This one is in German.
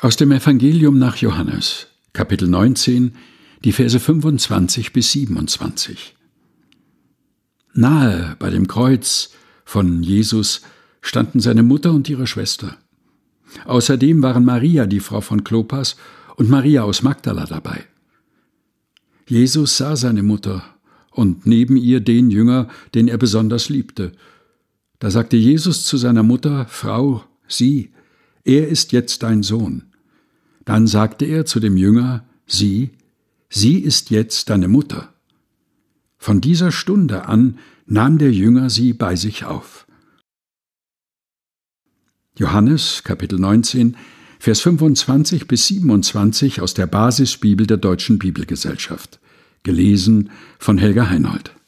Aus dem Evangelium nach Johannes, Kapitel 19, die Verse 25 bis 27. Nahe bei dem Kreuz von Jesus standen seine Mutter und ihre Schwester. Außerdem waren Maria, die Frau von Klopas, und Maria aus Magdala dabei. Jesus sah seine Mutter und neben ihr den Jünger, den er besonders liebte. Da sagte Jesus zu seiner Mutter: Frau, sieh, er ist jetzt dein Sohn. Dann sagte er zu dem Jünger: sie ist jetzt deine Mutter. Von dieser Stunde an nahm der Jünger sie bei sich auf. Johannes, Kapitel 19, Vers 25 bis 27 aus der Basisbibel der Deutschen Bibelgesellschaft. Gelesen von Helga Heinold.